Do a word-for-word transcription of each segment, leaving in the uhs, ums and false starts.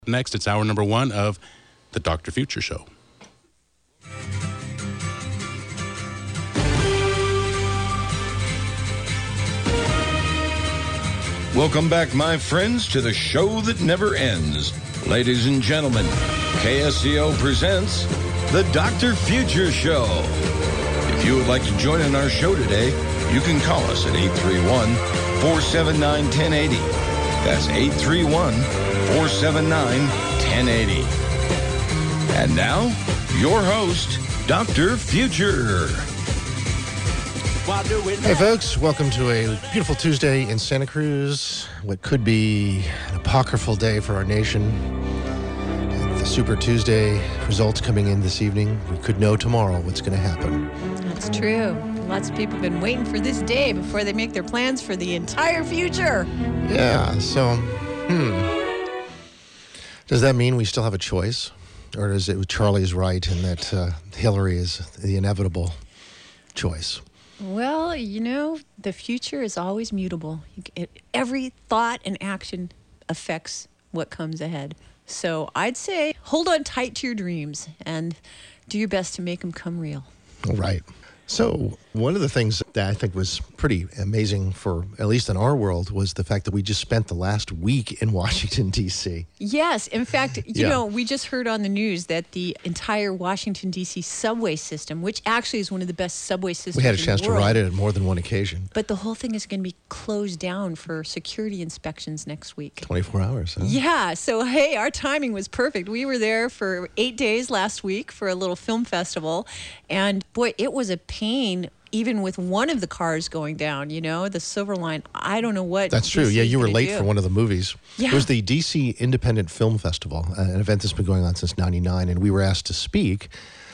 Next, it's hour number one of the Doctor Future Show. Welcome back, my friends, to the show that never ends. Ladies and gentlemen, K S C O presents the Doctor Future Show. If you would like to join in our show today, you can call us at eight three one, four seven nine, one zero eight zero. That's eight three one, four seven nine, one zero eight zero. And now, your host, Doctor Future. Hey folks, welcome to a beautiful Tuesday in Santa Cruz. What could be an apocryphal day for our nation. The Super Tuesday results coming in this evening. We could know tomorrow what's going to happen. That's true. Lots of people have been waiting for this day before they make their plans for the entire future. Yeah, so, hmm. Does that mean we still have a choice? Or is it Charlie is right in that uh, Hillary is the inevitable choice? Well, you know, the future is always mutable. You, it, every thought and action affects what comes ahead. So I'd say hold on tight to your dreams and do your best to make them come real. All right. So one of the things that I think was pretty amazing for, at least in our world, was the fact that we just spent the last week in Washington, D C. Yes. In fact, you Yeah. know, we just heard on the news that the entire Washington, D C subway system, which actually is one of the best subway systems We had a in chance the to world, ride it on more than one occasion. but the whole thing is going to be closed down for security inspections next week. twenty-four hours, huh? Yeah, so hey, our timing was perfect. We were there for eight days last week for a little film festival, and boy, it was a pain even with one of the cars going down, you know, the Silver Line. I don't know what That's true. D C Yeah, is you were gonna late do. for one of the movies. Yeah. It was the D C Independent Film Festival, uh, an event that's been going on since ninety-nine, and we were asked to speak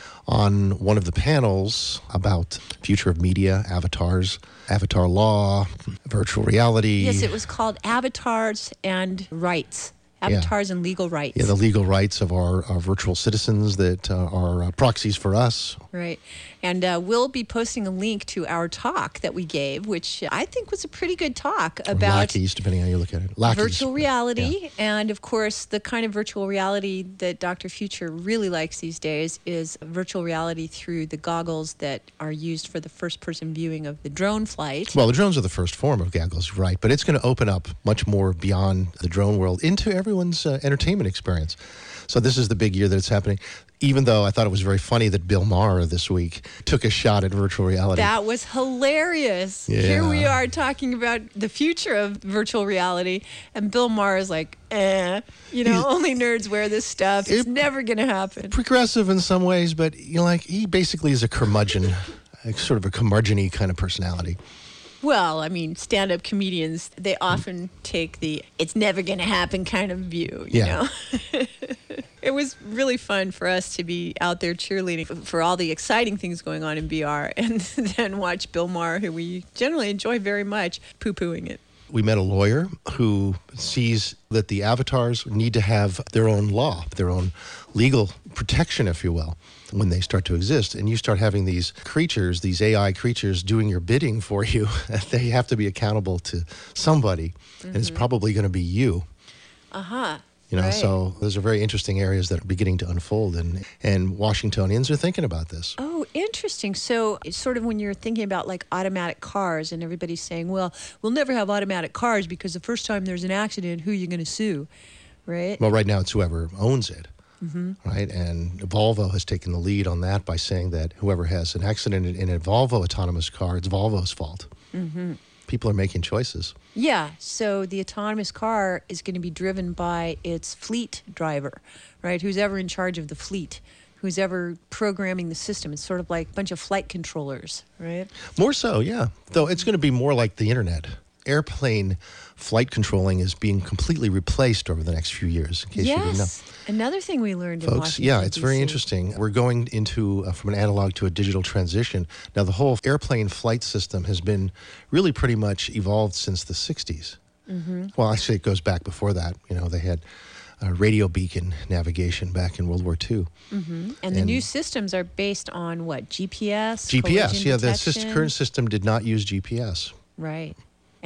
on one of the panels about future of media, avatars, avatar law, virtual reality. Yes, it was called Avatars and Rights. Avatars and Legal Rights. Yeah, the legal rights of our, our virtual citizens that uh, are uh, proxies for us. Right. And uh, we'll be posting a link to our talk that we gave, which I think was a pretty good talk Or about lackeys, depending on how you look at it. Lackeys. virtual reality. Yeah. And of course, the kind of virtual reality that Doctor Future really likes these days is virtual reality through the goggles that are used for the first person viewing of the drone flight. Well, the drones are the first form of goggles, right? But it's going to open up much more beyond the drone world into everyone's uh, entertainment experience. So this is the big year that it's happening. Even though I thought it was very funny that Bill Maher this week took a shot at virtual reality. That was hilarious. Yeah. Here we are talking about the future of virtual reality, and Bill Maher is like, eh, you know, He's- only nerds wear this stuff. It's It- never going to happen. Progressive in some ways, but you know, like he basically is a curmudgeon, like sort of a curmudgeon-y kind of personality. Well, I mean, stand-up comedians, they often take the it's never going to happen kind of view, you Yeah. know? It was really fun for us to be out there cheerleading for, for all the exciting things going on in V R and then watch Bill Maher, who we generally enjoy very much, poo-pooing it. We met a lawyer who sees that the avatars need to have their own law, their own legal protection, if you will, when they start to exist. And you start having these creatures, these A I creatures doing your bidding for you. They have to be accountable to somebody, mm-hmm. and it's probably going to be you. Uh-huh. You know, Right. so those are very interesting areas that are beginning to unfold, and, and Washingtonians are thinking about this. Oh, interesting. So it's sort of when you're thinking about like automatic cars and everybody's saying, well, we'll never have automatic cars because the first time there's an accident, who are you going to sue, right? Well, right now it's whoever owns it, Mm-hmm. right? And Volvo has taken the lead on that by saying that whoever has an accident in a Volvo autonomous car, it's Volvo's fault. Mm-hmm. People are making choices. Yeah, so the autonomous car is going to be driven by its fleet driver, right? Who's ever in charge of the fleet, who's ever programming the system. It's sort of like a bunch of flight controllers, right? More so, yeah. Though it's going to be more like the internet. Airplane flight controlling is being completely replaced over the next few years, in case you didn't know. Yes, another thing we learned in Folks, Washington, yeah, it's very D C. interesting. We're going into uh, from an analog to a digital transition. Now, the whole airplane flight system has been really pretty much evolved since the sixties. Mm-hmm. Well, actually, it goes back before that. You know, they had uh, radio beacon navigation back in World War Two. Mm-hmm. And the And- new systems are based on what? G P S? G P S, collision yeah, the detection? syst- current system did not use G P S. Right.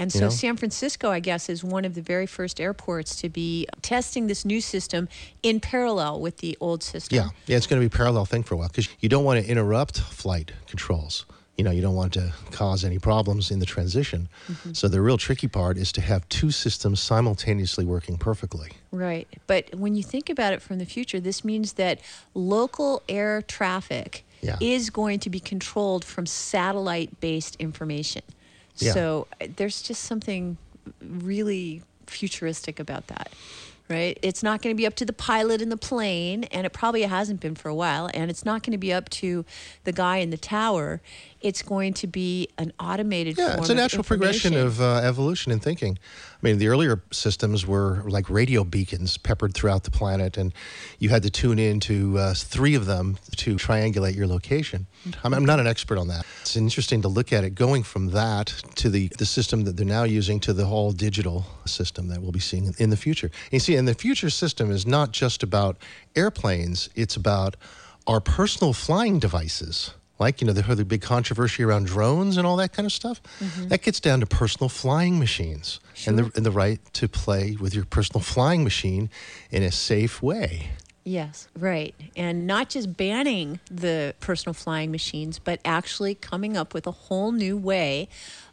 And so You know? San Francisco, I guess, is one of the very first airports to be testing this new system in parallel with the old system. Yeah, yeah, it's going to be a parallel thing for a while because you don't want to interrupt flight controls. You know, you don't want to cause any problems in the transition. Mm-hmm. So the real tricky part is to have two systems simultaneously working perfectly. Right. But when you think about it from the future, this means that local air traffic Yeah. is going to be controlled from satellite-based information. Yeah. So uh, there's just something really futuristic about that, right? It's not going to be up to the pilot in the plane, and it probably hasn't been for a while, and it's not going to be up to the guy in the tower. It's going to be an automated Yeah, form it's a of natural progression information. of uh, evolution in thinking. I mean, the earlier systems were like radio beacons peppered throughout the planet, and you had to tune in to uh, three of them to triangulate your location. I'm, I'm not an expert on that. It's interesting to look at it going from that to the, the system that they're now using to the whole digital system that we'll be seeing in, in the future. And you see, and the future system is not just about airplanes, it's about our personal flying devices. Like, you know, they heard the big controversy around drones and all that kind of stuff. Mm-hmm. That gets down to personal flying machines Sure. and, the, and the right to play with your personal flying machine in a safe way. Yes, right. And not just banning the personal flying machines, but actually coming up with a whole new way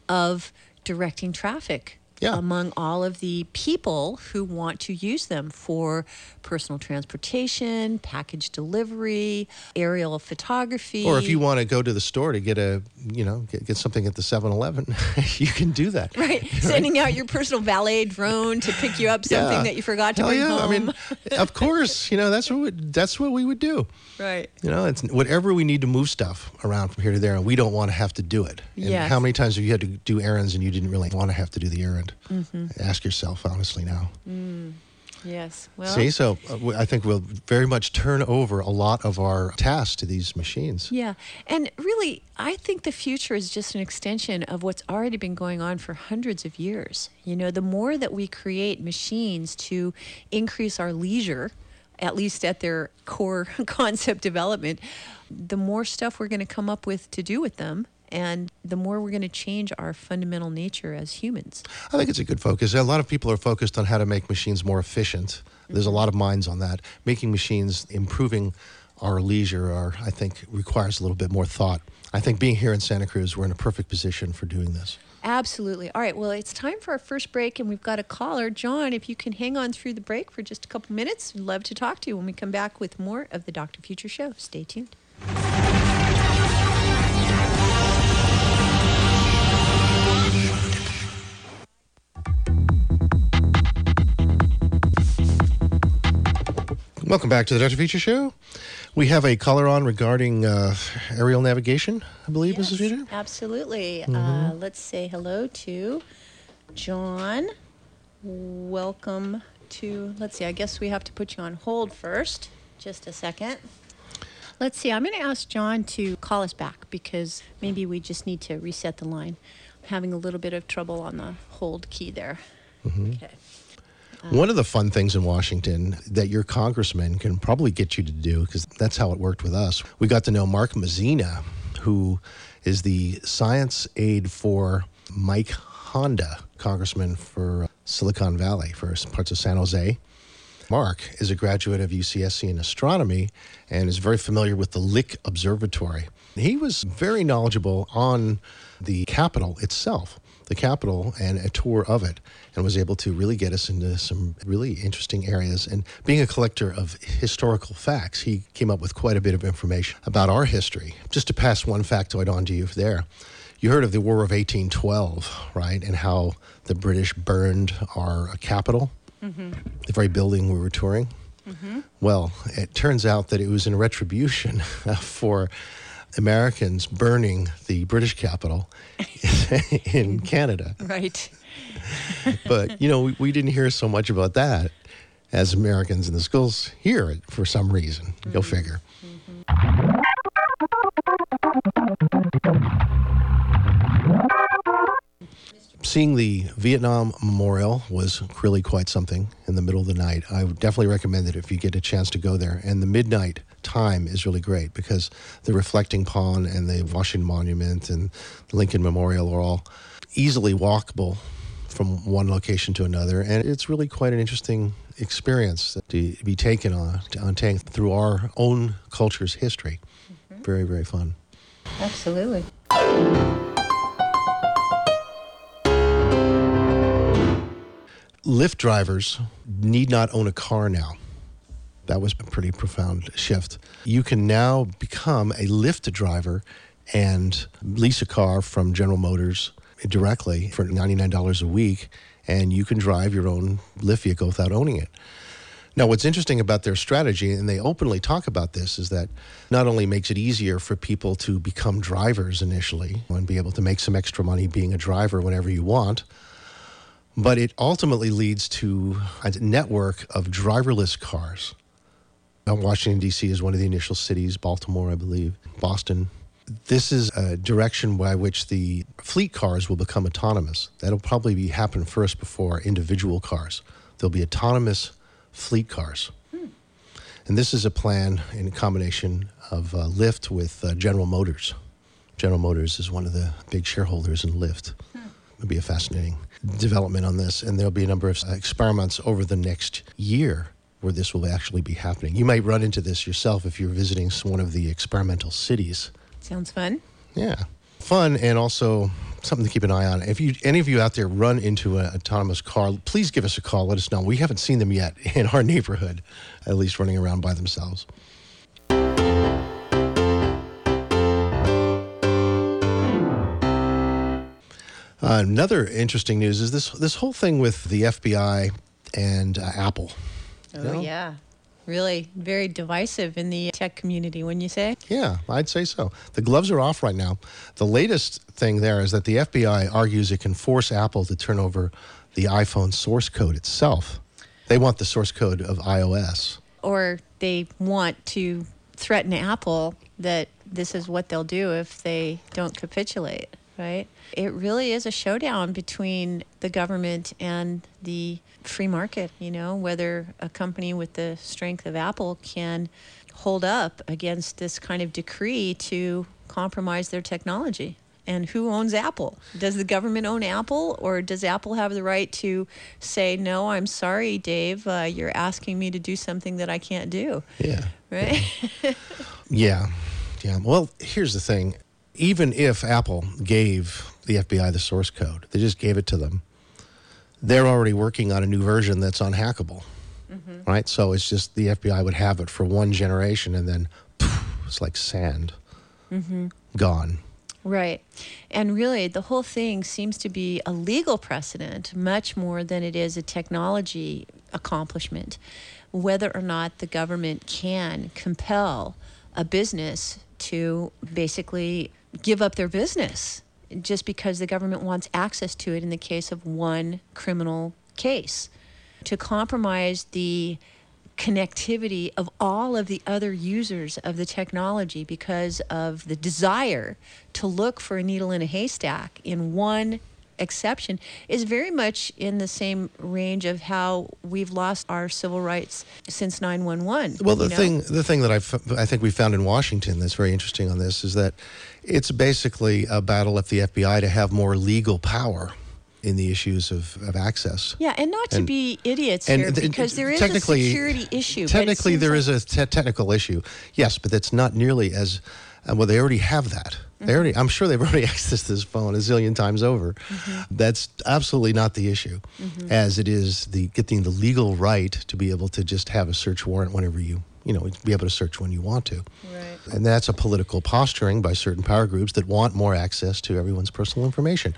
of directing traffic Yeah. among all of the people who want to use them for personal transportation, package delivery, aerial photography. Or if you want to go to the store to get a, you know, get, get something at the seven eleven, you can do that. Right. Sending out your personal valet drone to pick you up something Yeah. that you forgot to Hell bring yeah. home. I mean, of course, you know, that's what we, that's what we would do. right. You know, it's whatever we need to move stuff around from here to there, and we don't want to have to do it. And Yes. how many times have you had to do errands and you didn't really want to have to do the errand? Mm-hmm. Ask yourself honestly now. Mm. Yes. Well, See, so uh, w- I think we'll very much turn over a lot of our tasks to these machines. yeah. And really, I think the future is just an extension of what's already been going on for hundreds of years. You know, the more that we create machines to increase our leisure, at least at their core concept development, the more stuff we're going to come up with to do with them. And the more we're going to change our fundamental nature as humans. I think it's a good focus. A lot of people are focused on how to make machines more efficient. There's a lot of minds on that. Making machines, improving our leisure, are, I think, requires a little bit more thought. I think being here in Santa Cruz, we're in a perfect position for doing this. Absolutely. All right. Well, it's time for our first break, and we've got a caller. John, if you can hang on through the break for just a couple minutes, we'd love to talk to you when we come back with more of the Doctor Future Show. Stay tuned. Welcome back to the Doctor Future Show. We have a caller on regarding uh, aerial navigation, I believe, Yes, Missus Future. absolutely. Mm-hmm. Uh, let's say hello to John. Welcome to, let's see, I guess we have to put you on hold first. Just a second. Let's see, I'm going to ask John to call us back because maybe we just need to reset the line. I'm having a little bit of trouble on the hold key there. Mm-hmm. Okay. One of the fun things in Washington that your congressman can probably get you to do, because that's how it worked with us, we got to know Mark Mazzina, who is the science aide for Mike Honda, congressman for Silicon Valley, for parts of San Jose. Mark is a graduate of U C S C in astronomy and is very familiar with the Lick Observatory. He was very knowledgeable on the Capitol itself, the Capitol and a tour of it, and was able to really get us into some really interesting areas. And being a collector of historical facts, he came up with quite a bit of information about our history. Just to pass one factoid on to you there, you heard of the War of eighteen twelve, right, and how the British burned our Capitol, mm-hmm. the very building we were touring? Mm-hmm. Well, it turns out that it was in retribution for Americans burning the British Capitol in Canada. Right. But, you know, we, we didn't hear so much about that as Americans in the schools hear it for some reason. Mm-hmm. Go figure. Mm-hmm. Seeing the Vietnam Memorial was really quite something in the middle of the night. I would definitely recommend it if you get a chance to go there. And the midnight time is really great because the reflecting pond and the Washington Monument and the Lincoln Memorial are all easily walkable from one location to another. And it's really quite an interesting experience to be taken on, on tank through our own culture's history. Mm-hmm. Very, very fun. Absolutely. Lyft drivers need not own a car now. That was a pretty profound shift. You can now become a Lyft driver and lease a car from General Motors directly for ninety-nine dollars a week, and you can drive your own Lyft vehicle without owning it. Now, what's interesting about their strategy, and they openly talk about this, is that not only makes it easier for people to become drivers initially and be able to make some extra money being a driver whenever you want, but it ultimately leads to a network of driverless cars. Washington, D C is one of the initial cities, Baltimore, I believe, Boston. This is a direction by which the fleet cars will become autonomous. That'll probably be happen first before individual cars. There'll be autonomous fleet cars. Hmm. And this is a plan in combination of uh, Lyft with uh, General Motors. General Motors is one of the big shareholders in Lyft. Hmm. It'll be a fascinating development on this, and there'll be a number of experiments over the next year where this will actually be happening. You might run into this yourself if you're visiting one of the experimental cities. Sounds fun. Yeah. Fun, and also something to keep an eye on. If you, any of you out there run into an autonomous car, please give us a call. Let us know. We haven't seen them yet in our neighborhood, at least running around by themselves. Uh, another interesting news is this this whole thing with the F B I and uh, Apple. Oh, You know? yeah. Really very divisive in the tech community, wouldn't you say? Yeah, I'd say so. The gloves are off right now. The latest thing there is that the F B I argues it can force Apple to turn over the iPhone source code itself. They want the source code of iOS. Or they want to threaten Apple that this is what they'll do if they don't capitulate, right? It really is a showdown between the government and the free market, you know, whether a company with the strength of Apple can hold up against this kind of decree to compromise their technology. And who owns Apple? Does the government own Apple, or does Apple have the right to say, no, I'm sorry, Dave, uh, you're asking me to do something that I can't do? Yeah. Right? Yeah. Yeah. Well, here's the thing. Even if Apple gave the F B I the source code, they just gave it to them, they're already working on a new version that's unhackable, mm-hmm. right? So it's just the F B I would have it for one generation, and then poof, it's like sand, mm-hmm. gone. Right. And really, the whole thing seems to be a legal precedent much more than it is a technology accomplishment. Whether or not the government can compel a business to basically give up their business just because the government wants access to it in the case of one criminal case. To compromise the connectivity of all of the other users of the technology because of the desire to look for a needle in a haystack in one exception is very much in the same range of how we've lost our civil rights since nine one one. Well, the you know? thing the thing that I've, I think we found in Washington that's very interesting on this is that it's basically a battle of the F B I to have more legal power in the issues of, of access. Yeah, and not to And- be idiots and here, th- because there is a technically- security issue. but it Technically, seems there like- is a te- technical issue, yes, but that's not nearly as uh, well. They already have that. They already, I'm sure they've already accessed this phone a zillion times over. Mm-hmm. That's absolutely not the issue, mm-hmm. as it is the getting the legal right to be able to just have a search warrant whenever you, you know, be able to search when you want to. Right. And that's a political posturing by certain power groups that want more access to everyone's personal information.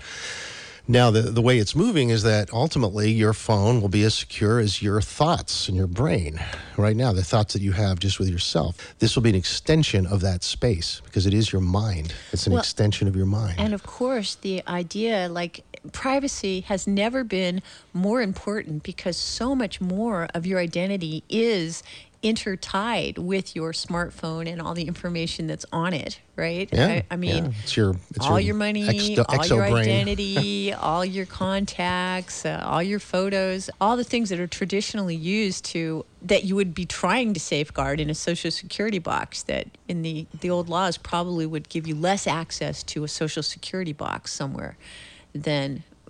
Now, the, the way it's moving is that ultimately your phone will be as secure as your thoughts in your brain. Right now, the thoughts that you have just with yourself. This will be an extension of that space because it is your mind. It's an Well, extension of your mind. And of course, the idea, like privacy has never been more important because so much more of your identity is intertied with your smartphone and all the information that's on it, right? Yeah, I, I mean, yeah. It's your, it's all your your money, exo- all your exobrain. identity, all your contacts, uh, all your photos, all the things that are traditionally used to, that you would be trying to safeguard in a social security box that in the, the old laws probably would give you less access to a social security box somewhere than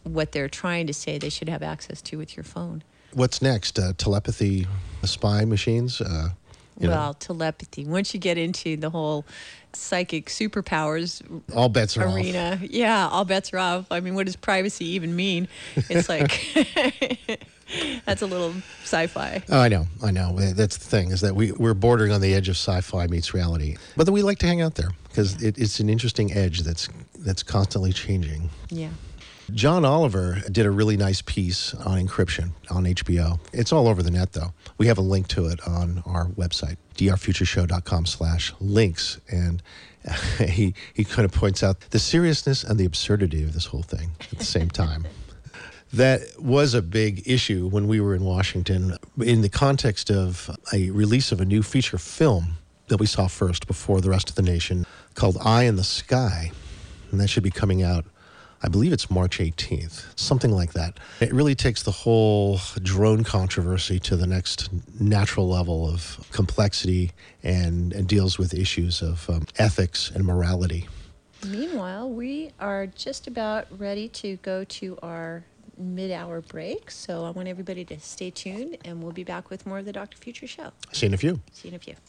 what they're trying to say they should have access to with your phone. What's next? Uh, telepathy spy machines? Uh, you well, know, telepathy. Once you get into the whole psychic superpowers all bets are arena, off. yeah, all bets are off. I mean, what does privacy even mean? It's like that's a little sci-fi. Oh, I know, I know. That's the thing, is that we, we're bordering on the edge of sci-fi meets reality. But we like to hang out there because it, it's an interesting edge that's that's constantly changing. Yeah. John Oliver did a really nice piece on encryption on H B O. It's all over the net, though. We have a link to it on our website, drfutureshow.com slash links. And he, he kind of points out the seriousness and the absurdity of this whole thing at the same time. That was a big issue when we were in Washington in the context of a release of a new feature film that we saw first before the rest of the nation called Eye in the Sky. And that should be coming out, I believe it's March eighteenth, something like that. It really takes the whole drone controversy to the next natural level of complexity and, and deals with issues of um, ethics and morality. Meanwhile, we are just about ready to go to our mid-hour break, so I want everybody to stay tuned, and we'll be back with more of the Doctor Future Show. See you in a few. See you in a few.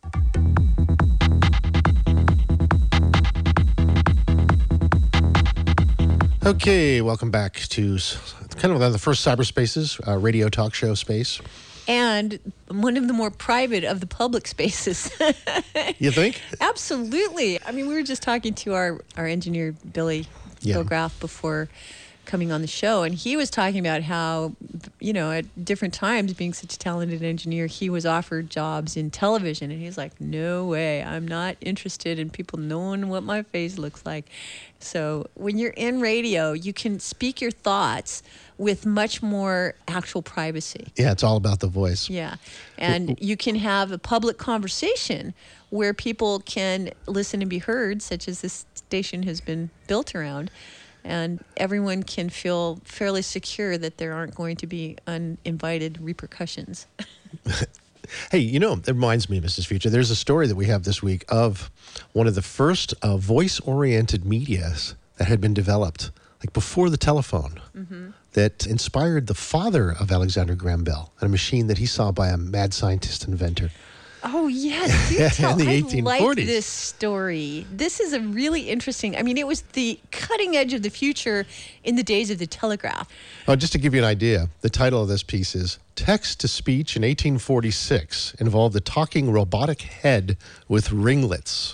Okay, welcome back to s- kind of the first cyberspaces, uh, radio talk show space. And one of the more private of the public spaces. You think? Absolutely. I mean, we were just talking to our, our engineer, Billy Yeah. Gilgraff, before coming on the show, and he was talking about how, you know, at different times, being such a talented engineer, he was offered jobs in television, and he's like, no way, I'm not interested in people knowing what my face looks like. So when you're in radio, you can speak your thoughts with much more actual privacy. Yeah, it's all about the voice. Yeah. And you can have a public conversation where people can listen and be heard, such as this station has been built around. And everyone can feel fairly secure that there aren't going to be uninvited repercussions. Hey, you know, it reminds me, Missus Future, there's a story that we have this week of one of the first uh, voice-oriented medias that had been developed, like before the telephone, mm-hmm. that inspired the father of Alexander Graham Bell, a machine that he saw by a mad scientist inventor. Oh, yes. Do tell. In the I eighteen forties. like this story. This is a really interesting, I mean, it was the cutting edge of the future in the days of the telegraph. Oh, just to give you an idea, the title of this piece is Text-to-Speech in eighteen forty-six involved a talking robotic head with ringlets.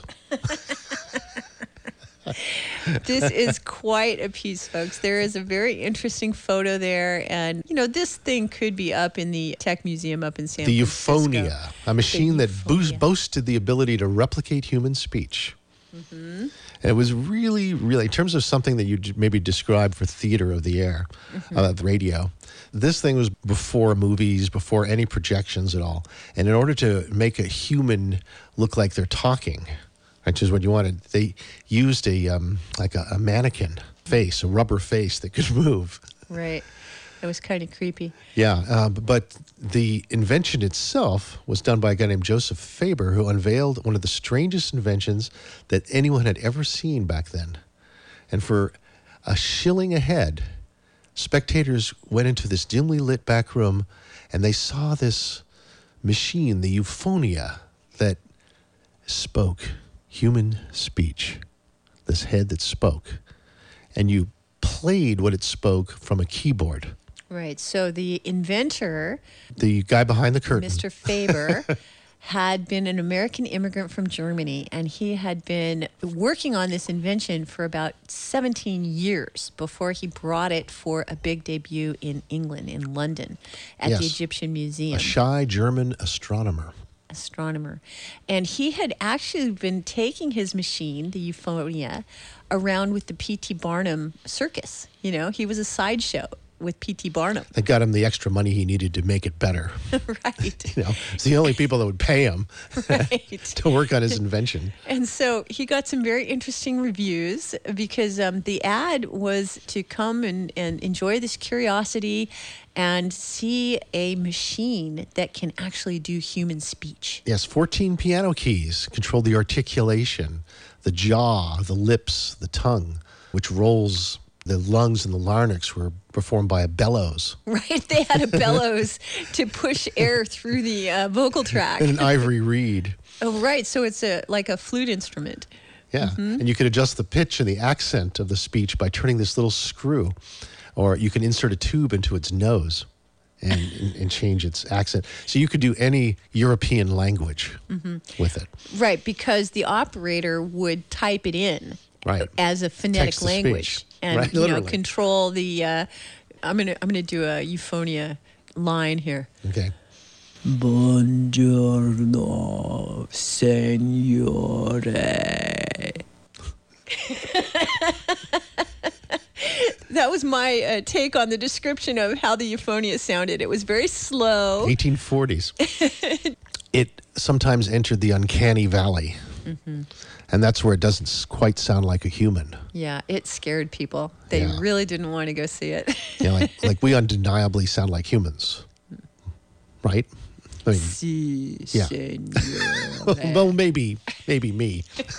This is quite a piece, folks. There is a very interesting photo there. And, you know, this thing could be up in the Tech Museum up in San The Francisco. Euphonia, a machine that boos- boasted the ability to replicate human speech. Mm-hmm. And it was really, really, in terms of something that you maybe describe for theater of the air, mm-hmm. uh, the radio, this thing was before movies, before any projections at all. And in order to make a human look like they're talking, which is what you wanted, they used a um, like a, a mannequin face, a rubber face that could move. Right. It was kind of creepy. Yeah, uh, but the invention itself was done by a guy named Joseph Faber, who unveiled one of the strangest inventions that anyone had ever seen back then. And for a shilling a head, spectators went into this dimly lit back room, and they saw this machine, the Euphonia, that spoke human speech, this head that spoke, and you played what it spoke from a keyboard. Right. So the inventor, The guy behind the curtain. Mister Faber, had been an American immigrant from Germany, and he had been working on this invention for about seventeen years before he brought it for a big debut in England, in London, at Yes. the Egyptian Museum. A shy German astronomer. astronomer. And he had actually been taking his machine, the Euphonia, around with the P T Barnum circus. You know, he was a sideshow with P T Barnum. That got him the extra money he needed to make it better. Right. You know, it's the only people that would pay him Right. to work on his invention. And so he got some very interesting reviews because um, the ad was to come and, and enjoy this curiosity and see a machine that can actually do human speech. Yes, fourteen piano keys control the articulation, the jaw, the lips, the tongue, which rolls The lungs and the larynx were performed by a bellows. Right, they had a bellows to push air through the uh, vocal tract. And an ivory reed. Oh, right. So it's a like a flute instrument. Yeah, Mm-hmm. and you could adjust the pitch and the accent of the speech by turning this little screw, or you can insert a tube into its nose and, and, and change its accent. So you could do any European language Mm-hmm. with it. Right, because the operator would type it in Right. as a phonetic Text to language speech. and Right, you know literally. control the. Uh, I'm gonna I'm gonna do a euphonia line here. Okay. Buongiorno, signore. That was my uh, take on the description of how the euphonia sounded. It was very slow. eighteen forties. It sometimes entered the uncanny valley. Mm-hmm. And that's where it doesn't s- quite sound like a human. Yeah, it scared people. They Yeah. really didn't want to go see it. You know, like, like we undeniably sound like humans. Right? I mean, Si, Yeah. signore. well, maybe, maybe me.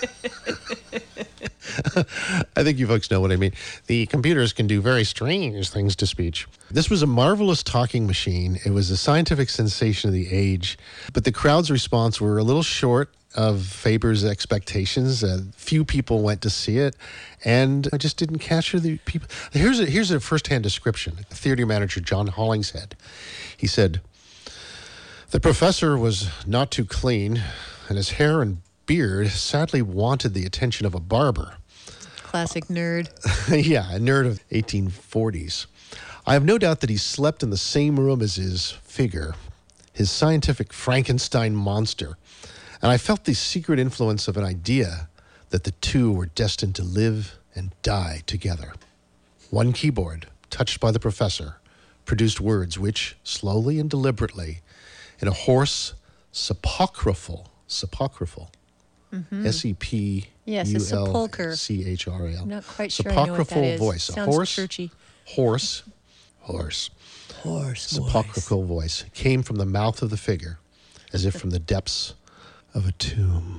I think you folks know what I mean. The computers can do very strange things to speech. This was a marvelous talking machine. It was a scientific sensation of the age, but the crowd's response were a little short of Faber's expectations. Uh, few people went to see it, and I just didn't capture the people. Here's a, here's a first-hand description. Theater manager John Hollingshead. He said, "The professor was not too clean, and his hair and beard sadly wanted the attention of a barber." Classic nerd. Yeah, a nerd of eighteen forties. "I have no doubt that he slept in the same room as his figure, his scientific Frankenstein monster, and I felt the secret influence of an idea that the two were destined to live and die together. One keyboard, touched by the professor, produced words which, slowly and deliberately, in a hoarse, sepulchral, sepulchral, S E P Yes, a U L sepulcher. C H R A L. I'm not quite sure I know what that Sepulchral is. voice. A Sounds hoarse, churchy. hoarse, hoarse, Horse sepulchral voice came from the mouth of the figure, as if from the depths of a tomb."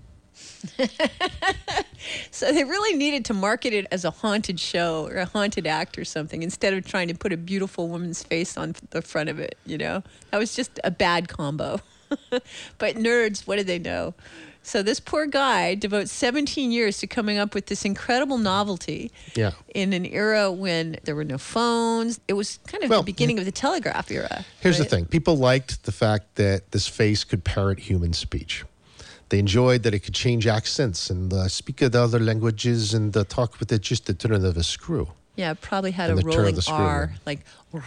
So they really needed to market it as a haunted show or a haunted act or something instead of trying to put a beautiful woman's face on the front of it, you know? That was just a bad combo. But nerds, what do they know? So this poor guy devotes seventeen years to coming up with this incredible novelty Yeah. in an era when there were no phones. It was kind of Well, the beginning of the telegraph era. Here's the right? thing. People liked the fact that this face could parrot human speech. They enjoyed that it could change accents and uh, speak the other languages and uh, talk with it just the turn of a screw. Yeah, it probably had And a the turn of rolling the screw. R, like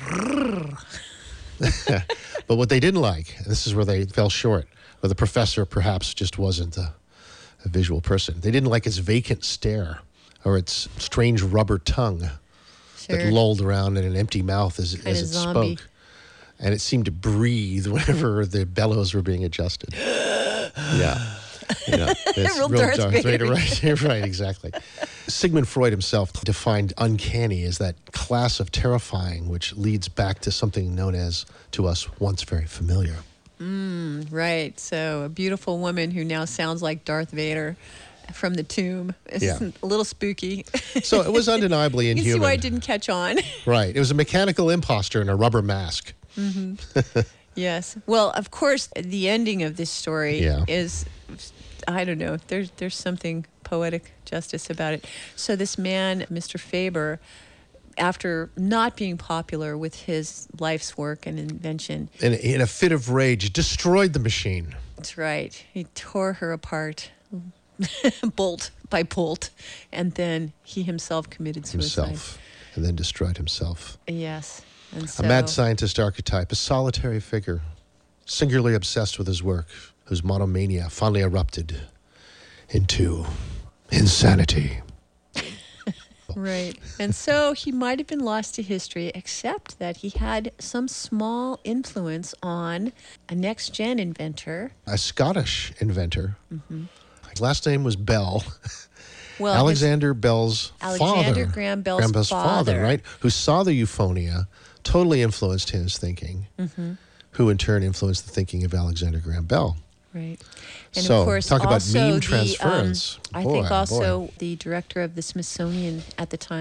But what they didn't like, and this is where they fell short, where the professor perhaps just wasn't a, a visual person. They didn't like its vacant stare or its strange rubber tongue sure. that lolled around in an empty mouth as, Kinda as it zombie. spoke. And it seemed to breathe whenever the bellows were being adjusted. Yeah. You know, it's Real Darth Vader. right? Right, exactly. Sigmund Freud himself defined uncanny as that class of terrifying which leads back to something known as, to us, once very familiar. Right. So a beautiful woman who now sounds like Darth Vader from the tomb. It's Yeah. a little spooky. So it was undeniably You can see inhuman. why it didn't catch on. Right. It was a mechanical imposter in a rubber mask. Yes. Well, of course, the ending of this story Yeah. is, I don't know, there's, there's something poetic justice about it. So this man, Mister Faber, after not being popular with his life's work and invention, In, in a fit of rage, destroyed the machine. that's right, he tore her apart, bolt by bolt, and then he himself committed suicide. Himself. And then destroyed himself. Yes. And so, A mad scientist archetype, a solitary figure, singularly obsessed with his work, whose monomania finally erupted into insanity. Right. And so he might have been lost to history, except that he had some small influence on a next gen inventor. A Scottish inventor. Last name was Bell. Well, his- Alexander Bell's Alexander father. Graham Bell's father, father. right? Who saw the euphonia, totally influenced his thinking, Mm-hmm. who in turn influenced the thinking of Alexander Graham Bell. Right. And So, of course, talk about also meme the, transference. Um, I Boy, think oh also boy. the director of the Smithsonian at the time,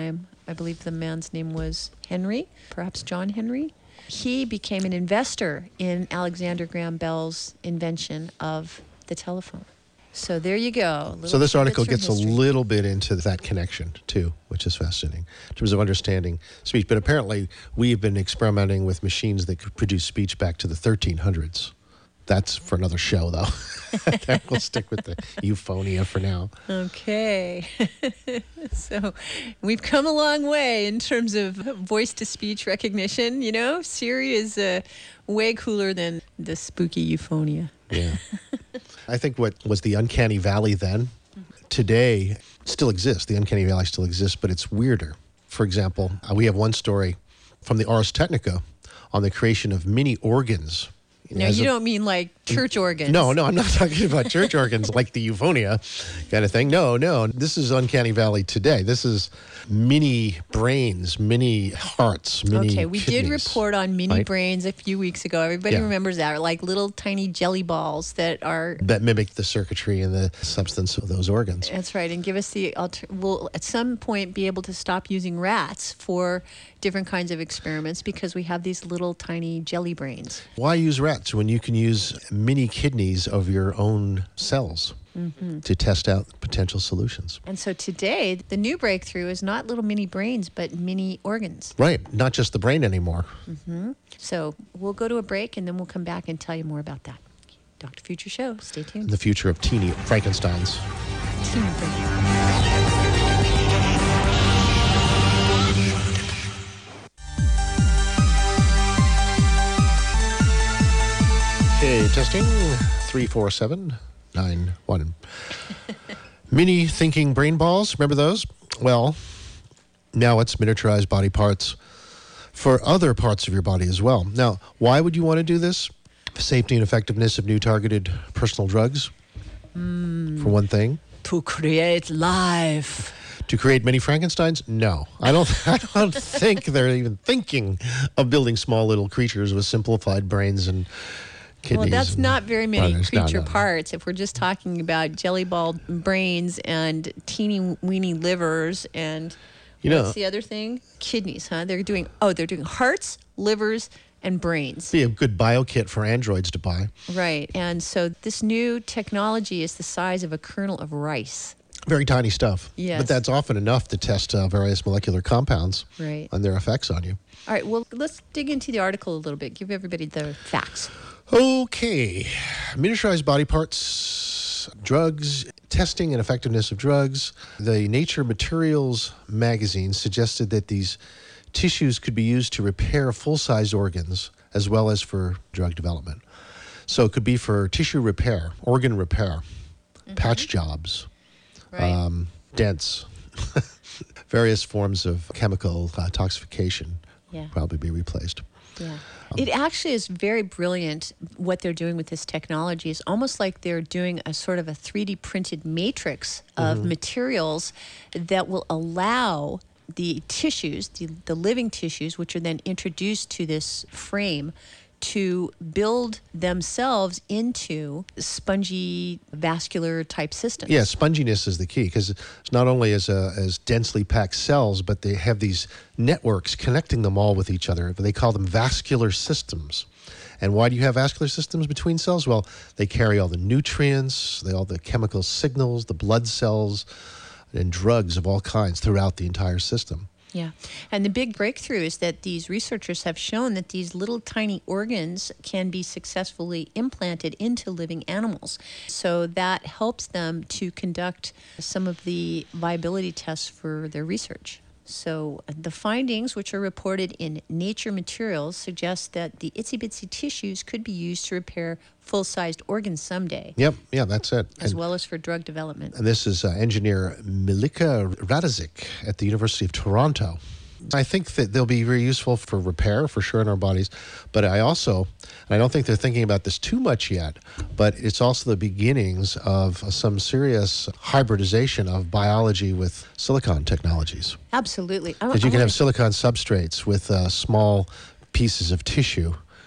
I believe the man's name was Henry, perhaps John Henry. He became an investor in Alexander Graham Bell's invention of the telephone. So there you go. So this article tidbits gets from a history. little bit into that connection too, which is fascinating in terms of understanding speech. But apparently we've been experimenting with machines that could produce speech back to the thirteen hundreds. That's for another show, though. We'll stick with the euphonia for now. Okay. So we've come a long way in terms of voice-to-speech recognition. You know, Siri is uh, way cooler than the spooky euphonia. Yeah. I think what was the uncanny valley then, today still exists. The uncanny valley still exists, but it's weirder. For example, uh, we have one story from the Ars Technica on the creation of mini organs. No, As you a- don't mean like church organs. No, no, I'm not talking about church organs like the euphonia kind of thing. No, no, this is Uncanny Valley today. This is mini brains, mini hearts, mini Okay, we did kidneys, report on mini right? brains a few weeks ago. Everybody Yeah. remembers that, like little tiny jelly balls that are. that mimic the circuitry and the substance of those organs. That's right, and give us the. Alter- we'll at some point be able to stop using rats for different kinds of experiments because we have these little tiny jelly brains. Why use rats when you can use mini kidneys of your own cells Mm-hmm. to test out potential solutions? And so today, the new breakthrough is not little mini brains, but mini organs. Right, not just the brain anymore. So we'll go to a break, and then we'll come back and tell you more about that. Doctor Future Show. Stay tuned. The future of teeny Frankensteins. Teeny brain. Okay, testing three four seven nine one. Mini thinking brain balls, remember those? Well, now it's miniaturized body parts for other parts of your body as well. Now, why would you want to do this? Safety and effectiveness of new targeted personal drugs, for one thing. To create life. To create many Frankensteins? No. I don't I don't think they're even thinking of building small little creatures with simplified brains and kidneys. Well, that's and not very many runners. No, creature no, no. parts. If we're just talking about jelly ball brains and teeny weeny livers and You know- what's the other thing? Kidneys, huh? They're doing oh, they're doing hearts, livers, and brains. Be a good bio kit for androids to buy. Right. And so this new technology is the size of a kernel of rice. Very tiny stuff. Yes. But that's often enough to test uh, various molecular compounds Right. and their effects on you. All right, well, let's dig into the article a little bit. Give everybody the facts. Okay. Miniaturized body parts, drugs, testing and effectiveness of drugs. The Nature Materials magazine suggested that these tissues could be used to repair full-sized organs as well as for drug development. So it could be for tissue repair, organ repair, patch jobs, Right. um, dents, various forms of chemical uh, toxification Yeah. probably be replaced. Yeah. It actually is very brilliant what they're doing with this technology. It's almost like they're doing a sort of a three D printed matrix of materials that will allow the tissues, the, the living tissues, which are then introduced to this frame, to build themselves into spongy vascular type systems. Yeah, sponginess is the key because it's not only as a, as densely packed cells, but they have these networks connecting them all with each other. They call them vascular systems. And why do you have vascular systems between cells? Well, they carry all the nutrients, they all the chemical signals, the blood cells, and drugs of all kinds throughout the entire system. Yeah. And the big breakthrough is that these researchers have shown that these little tiny organs can be successfully implanted into living animals. So that helps them to conduct some of the viability tests for their research. So the findings, which are reported in Nature Materials, suggest that the itsy-bitsy tissues could be used to repair full-sized organs someday, Yep, yeah, that's it. as And- well as for drug development. And this is uh, engineer Milika Radazik at the University of Toronto. I think that they'll be very useful for repair, for sure, in our bodies. But I also, and I don't think they're thinking about this too much yet, but it's also the beginnings of some serious hybridization of biology with silicon technologies. Absolutely. I- Because you I can wanna- have silicon substrates with uh, small pieces of tissue,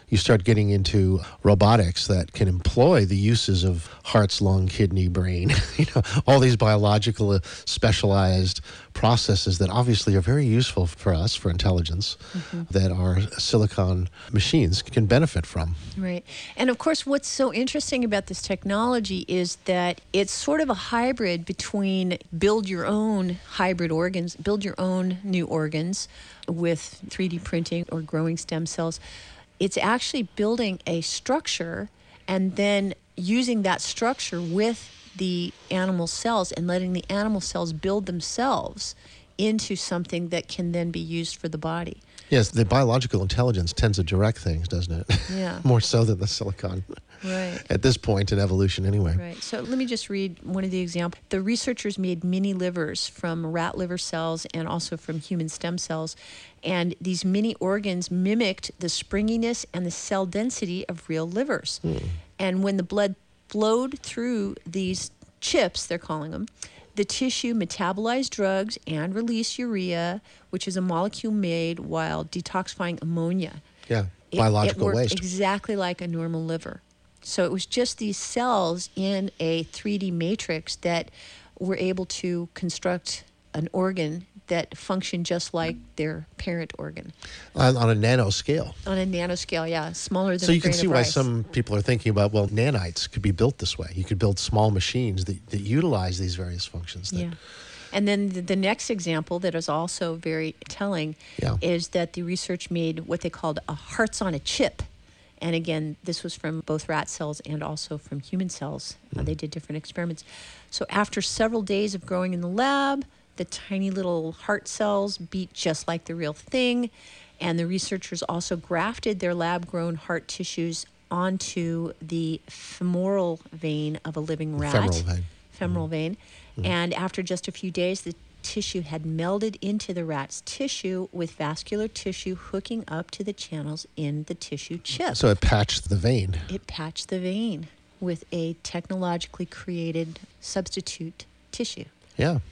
you start getting into robotics that can employ the uses of hearts, lung, kidney, brain, you know, all these biological uh, specialized processes that obviously are very useful for us, for intelligence, mm-hmm. that our silicon machines can benefit from. Right. And of course, what's so interesting about this technology is that it's sort of a hybrid between build your own hybrid organs, build your own new organs with three D printing or growing stem cells. It's actually building a structure and then using that structure with the animal cells and letting the animal cells build themselves into something that can then be used for the body. Yes, the biological intelligence tends to direct things, doesn't it? Yeah. More so than the silicon. Right. At this point in evolution anyway. Right. So let me just read one of the examples. The researchers made mini livers from rat liver cells and also from human stem cells. And these mini organs mimicked the springiness and the cell density of real livers. Hmm. And when the blood flowed through these chips, they're calling them, the tissue metabolized drugs and released urea, which is a molecule made while detoxifying ammonia. Yeah, It- biological it worked waste. exactly like a normal liver. So it was just these cells in a three D matrix that were able to construct an organ that functioned just like their parent organ. On, on a nano scale. On a nanoscale, yeah, smaller than So a you can grain see of why rice. some people are thinking about, well, nanites could be built this way. You could build small machines that, that utilize these various functions. That, Yeah. And then the, the next example that is also very telling Yeah. is that the research made what they called a hearts on a chip. And again, this was from both rat cells and also from human cells. Uh, they did different experiments. So after several days of growing in the lab, the tiny little heart cells beat just like the real thing. And the researchers also grafted their lab-grown heart tissues onto the femoral vein of a living rat. Femoral vein. Femoral vein. And after just a few days, the tissue had melded into the rat's tissue with vascular tissue hooking up to the channels in the tissue chip. So it patched the vein. It patched the vein with a technologically created substitute tissue. Yeah.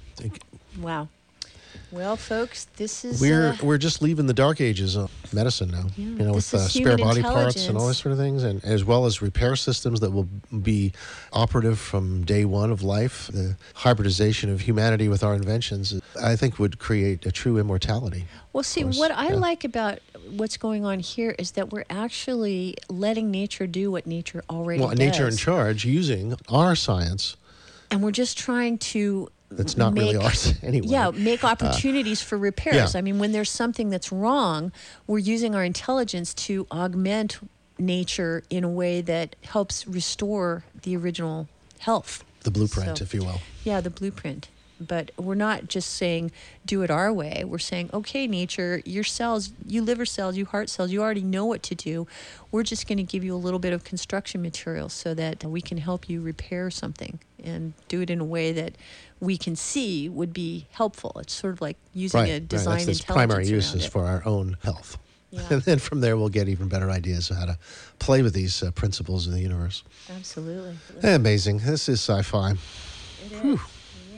Wow. Well, folks, this is... We're uh, we're just leaving the dark ages of medicine now, Yeah, you know, this with uh, is spare human body parts and all intelligence. those sort of things, and as well as repair systems that will be operative from day one of life. The hybridization of humanity with our inventions, I think, would create a true immortality. Well, see, course, what I yeah. like about what's going on here is that we're actually letting nature do what nature already Well, does. nature in charge using our science. And we're just trying to That's not make, really ours anyway. Yeah, make opportunities for repairs. yeah. I mean, when there's something that's wrong, we're using our intelligence to augment nature in a way that helps restore the original health. The blueprint, So- if you will. Yeah, the blueprint. But we're not just saying, do it our way. We're saying, okay, nature, your cells, you liver cells, you heart cells, you already know what to do. We're just going to give you a little bit of construction material so that we can help you repair something and do it in a way that we can see would be helpful. It's sort of like using Right, a right. design That's its intelligence primary around uses it. for our own health. Yeah. And then from there, we'll get even better ideas of how to play with these uh, principles of the universe. Absolutely. Amazing. This is sci-fi. It is. It really is.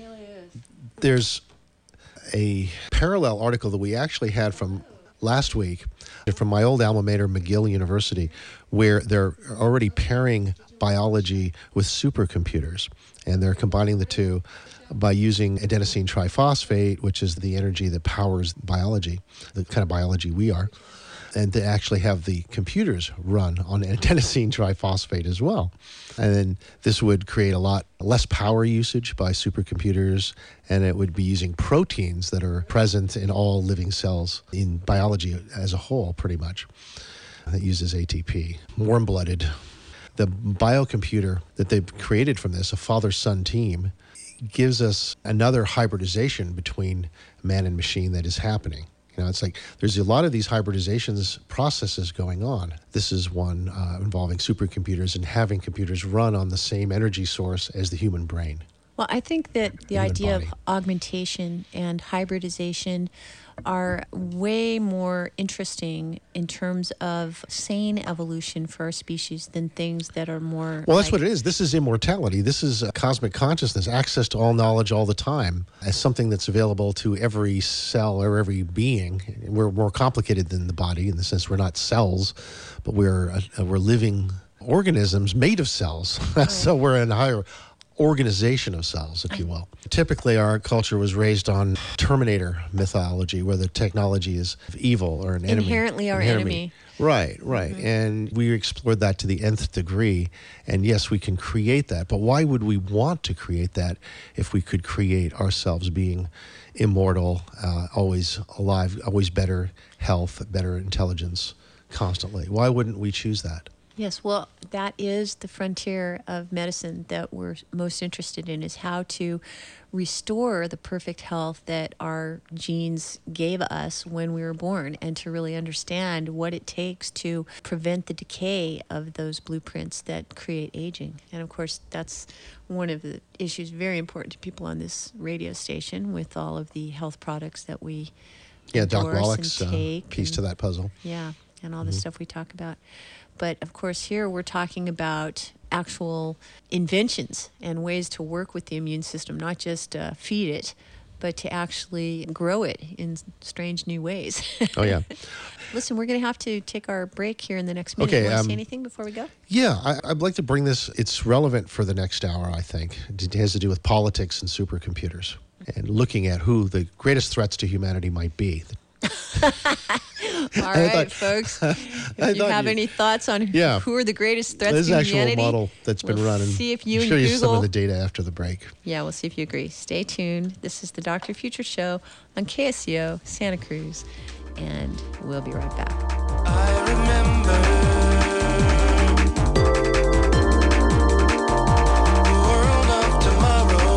There's a parallel article that we actually had from last week from my old alma mater, McGill University, where they're already pairing biology with supercomputers. And they're combining the two by using adenosine triphosphate, which is the energy that powers biology, the kind of biology we are. And they actually have the computers run on adenosine triphosphate as well. And then this would create a lot less power usage by supercomputers, and it would be using proteins that are present in all living cells in biology as a whole, pretty much. That uses A T P. Warm-blooded. The biocomputer that they've created from this, a father-son team, gives us another hybridization between man and machine that is happening. You know, it's like there's a lot of these hybridizations processes going on. This is one uh, involving supercomputers and having computers run on the same energy source as the human brain. Well, I think that the Human idea body. of augmentation and hybridization are way more interesting in terms of sane evolution for our species than things that are more. Well, that's like, what it is. This is immortality. This is uh, cosmic consciousness, access to all knowledge all the time as something that's available to every cell or every being. We're more complicated than the body in the sense we're not cells, but we're uh, we're living organisms made of cells. Right. So we're in a higher organization of cells, if you will. Typically, our culture was raised on Terminator mythology, where the technology is evil or an enemy. Inherently our enemy. Right, right. Mm-hmm. And we explored that to the nth degree. And yes, we can create that. But why would we want to create that if we could create ourselves being immortal, uh, always alive, always better health, better intelligence constantly? Why wouldn't we choose that? Yes, well, that is the frontier of medicine that we're most interested in, is how to restore the perfect health that our genes gave us when we were born, and to really understand what it takes to prevent the decay of those blueprints that create aging. And of course, that's one of the issues very important to people on this radio station with all of the health products that we Yeah, Doc endorse Wallach's and uh, take piece and, to that puzzle. Yeah, and all the Mm-hmm. stuff we talk about. But of course, here we're talking about actual inventions and ways to work with the immune system, not just uh, feed it, but to actually grow it in strange new ways. Oh, yeah. Listen, we're going to have to take our break here in the next minute. Okay, You want to um, say anything before we go? Yeah, I, I'd like to bring this. It's relevant for the next hour, I think. It has to do with politics and supercomputers and looking at who the greatest threats to humanity might be. All right, thought, folks. If I you have you, any thoughts on yeah. who are the greatest threats There's to an actual humanity, model that's been we'll running. see if you I'll and show you some Google- of the data after the break. Yeah, we'll see if you agree. Stay tuned. This is the Doctor Future Show on K S C O Santa Cruz, and we'll be right back. I remember the world of tomorrow.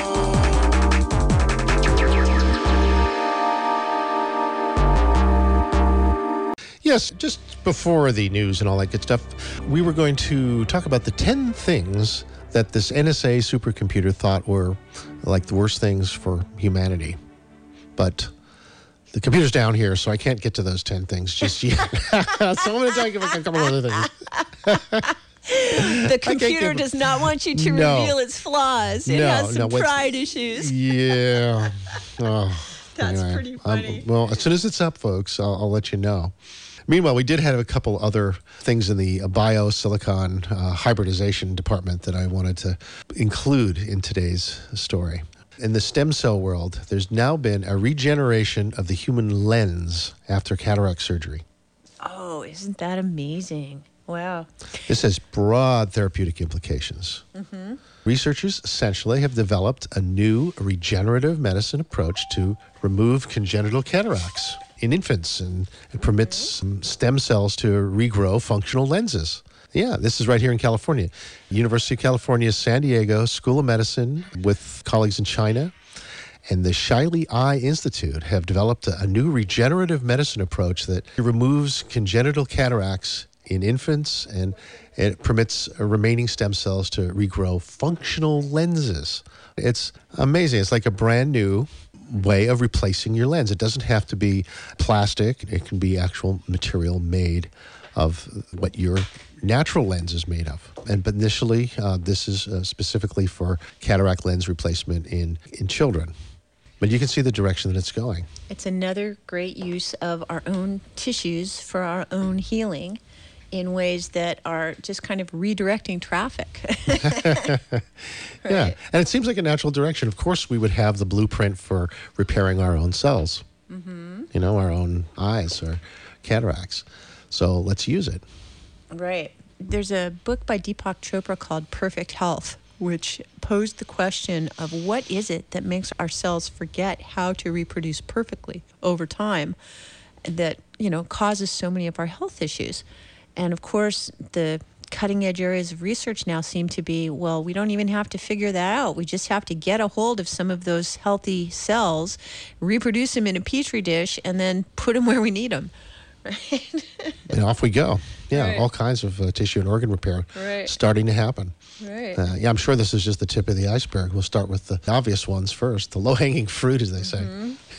Yes, just before the news and all that good stuff, we were going to talk about the ten things that this N S A supercomputer thought were like the worst things for humanity. But the computer's down here, so I can't get to those ten things just yet. So I'm going to talk about a couple other things. The computer give- does not want you to No. reveal its flaws. It No, has some no, what's- pride issues. Yeah. Oh, That's anyway. pretty Um, funny. well, as soon as it's up, folks, I'll, I'll let you know. Meanwhile, we did have a couple other things in the bio-silicon uh, hybridization department that I wanted to include in today's story. In the stem cell world, there's now been a regeneration of the human lens after cataract surgery. Oh, isn't that amazing? Wow. This has broad therapeutic implications. Mm-hmm. Researchers essentially have developed a new regenerative medicine approach to remove congenital cataracts in infants, and it permits um, stem cells to regrow functional lenses. Yeah, this is right here in California. University of California, San Diego School of Medicine with colleagues in China and the Shiley Eye Institute have developed a, a new regenerative medicine approach that removes congenital cataracts in infants, and it permits uh, remaining stem cells to regrow functional lenses. It's amazing. It's like a brand new way of replacing your lens. It doesn't have to be plastic. It can be actual material made of what your natural lens is made of. And but initially, uh, this is uh, specifically for cataract lens replacement in, in children. But you can see the direction that it's going. It's another great use of our own tissues for our own healing in ways that are just kind of redirecting traffic. Right. Yeah, and it seems like a natural direction. Of course, we would have the blueprint for repairing our own cells, mm-hmm. you know, our own eyes or cataracts. So let's use it. Right. There's a book by Deepak Chopra called Perfect Health, which posed the question of what is it that makes our cells forget how to reproduce perfectly over time that, you know, causes so many of our health issues. And of course, the cutting edge areas of research now seem to be, well, we don't even have to figure that out. We just have to get a hold of some of those healthy cells, reproduce them in a petri dish, and then put them where we need them. Right? And off we go. Yeah, Right. all kinds of uh, tissue and organ repair Right. starting to happen. Right. Uh, yeah, I'm sure this is just the tip of the iceberg. We'll start with the obvious ones first, the low-hanging fruit, as they say. Mm-hmm.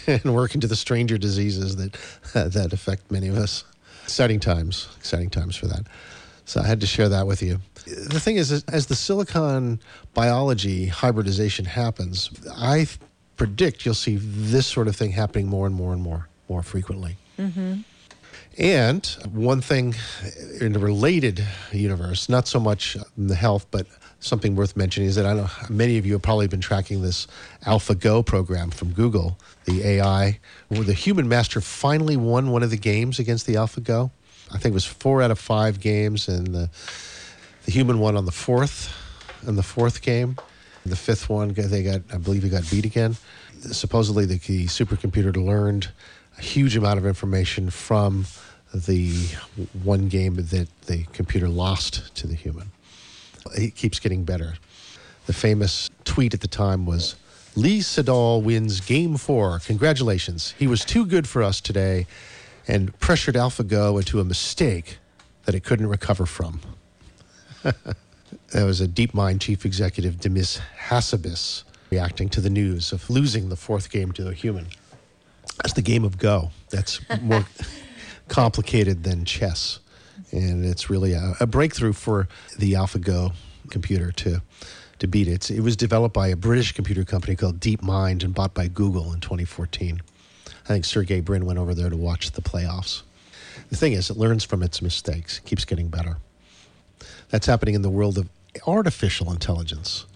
and work into the stranger diseases that uh, that affect many of us. Exciting times, exciting times for that. So I had to share that with you. The thing is, as the silicon biology hybridization happens, I predict you'll see this sort of thing happening more and more and more, more frequently. Mm-hmm. And one thing in a related universe, not so much in the health, but something worth mentioning is that I know many of you have probably been tracking this AlphaGo program from Google, the A I, where the human master finally won one of the games against the AlphaGo. I think it was four out of five games, and the, the human won on the fourth, in the fourth game. The fifth one, they got, I believe he got beat again. Supposedly the, the supercomputer learned a huge amount of information from the one game that the computer lost to the human. It keeps getting better. The famous tweet at the time was, Lee Sedol wins game four. Congratulations. He was too good for us today and pressured AlphaGo into a mistake that it couldn't recover from. That was a DeepMind chief executive, Demis Hassabis, reacting to the news of losing the fourth game to a human. That's the game of Go. That's more complicated than chess. And it's really a, a breakthrough for the AlphaGo computer to to beat it. It's, it was developed by a British computer company called DeepMind and bought by Google in twenty fourteen. I think Sergey Brin went over there to watch the playoffs. The thing is, it learns from its mistakes, keeps getting better. That's happening in the world of artificial intelligence.